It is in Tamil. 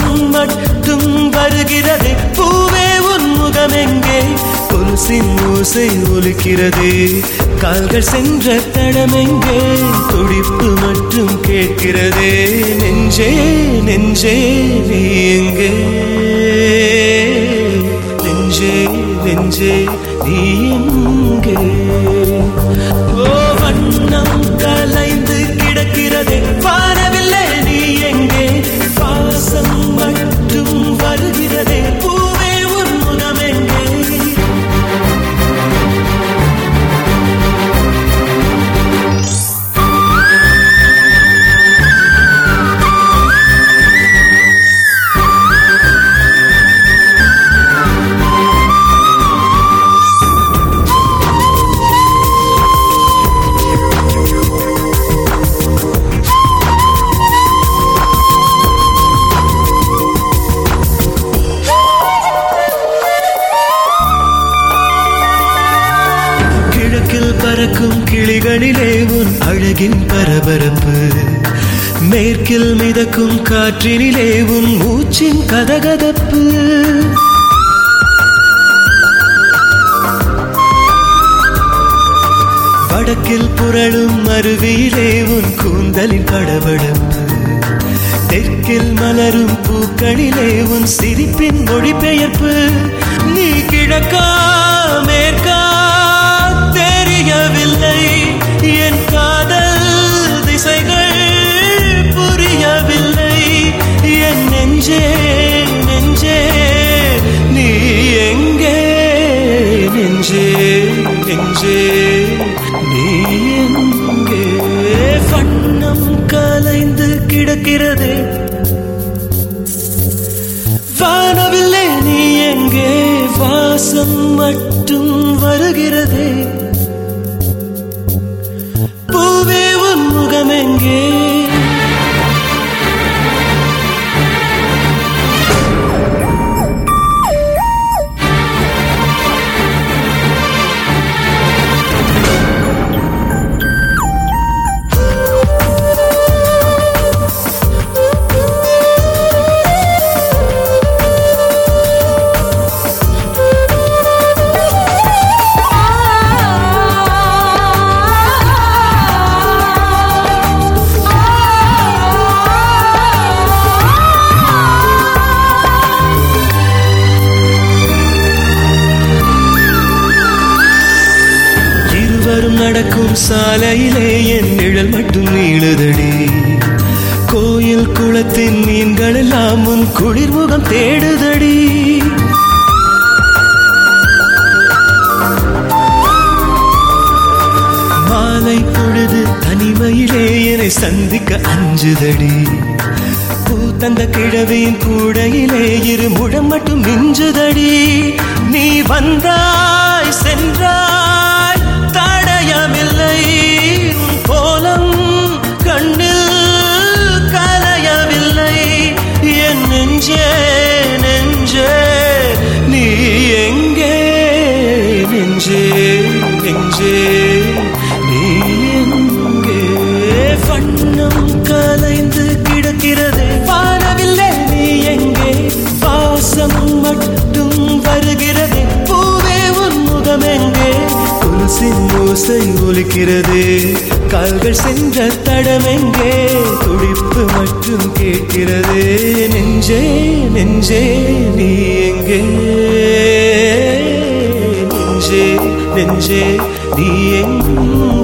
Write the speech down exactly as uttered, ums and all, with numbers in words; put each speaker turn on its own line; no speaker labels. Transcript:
வாசம் மட்டும் வருகிறது. பூவே உன் முகமெங்கே? கொலுசின் ஓசை ஒலிக்கிறது. கால்கள் சென்ற தடமெங்கே? துடிப்பு மட்டும் கேட்கிறதே. நெஞ்சே நெஞ்சே நீ எங்கே? நெஞ்சே நெஞ்சே நீ எங்கே? ஓ வண்ணம் கலைந்து கிடக்கிறதே. வாரவில்லை நீ எங்கே? வாசம் மட்டும் வருகிறதே. பூவே உன் முகமெங்கே? பறக்கும் கிளிகளிலே உன் அழகின் பரபரப்பு. மேற்கில் மிதக்கும் காற்றினிலே உன் மூச்சின் கதகதப்பு. வடக்கில் புரளும் அருவியிலே உன் கூந்தலின் படபடப்பு. தெற்கில் மலரும் பூக்களிலே உன் சிரிப்பின் மொழிபெயர்ப்பு. நீ கிழக்கா மேற்கா தெரியவில்லை. என் காதல் திசைகள் புரியவில்லை. என் நெஞ்சே நெஞ்சே நீ எங்கே? நெஞ்சே நெஞ்சே நீ எங்கே? வண்ணம் கலைந்து கிடக்கிறதே. வானவில்லை நீ எங்கே? வாசம் மட்டும் வருகிறதே. பூவே உன் முகமெங்கே? நடக்கும் சாலையிலே என் நிழல் மட்டும் நீளுதடி. கோயில் குளத்தின் மீன்கள் எல்லாம் உன் குளிர்முகம் தேடுதடி. மாலை பொழுது தனிமையிலே என்னை சந்திக்க அஞ்சுதடி. பூ தந்த கிழவியின் கூடையிலே இரு முழம் மட்டும் மிஞ்சுதடி. நீ வந்தாய் சென்றாய் தடயமில்லை. கோலம் கண்ணில் கலையவில்லை. என் நெஞ்சே நெஞ்சே நீ எங்கே? நெஞ்சே நெஞ்சே நீ எங்கே? வண்ணம் கலைந்து கிடக்கிறதே. வானவில்லை நீ எங்கே? வாசம் மட்டும் வருகிறதே. பூவே உன் முகமெங்கே? கொலுசின் ஓசை ஒலிக்கிறது. கால்கள் சென்ற தடமெங்கே? துடிப்பு மட்டும் கேட்கிறது. நெஞ்சே நெஞ்சே நீ எங்கே? நெஞ்சே நெஞ்சே நீ எங்கே?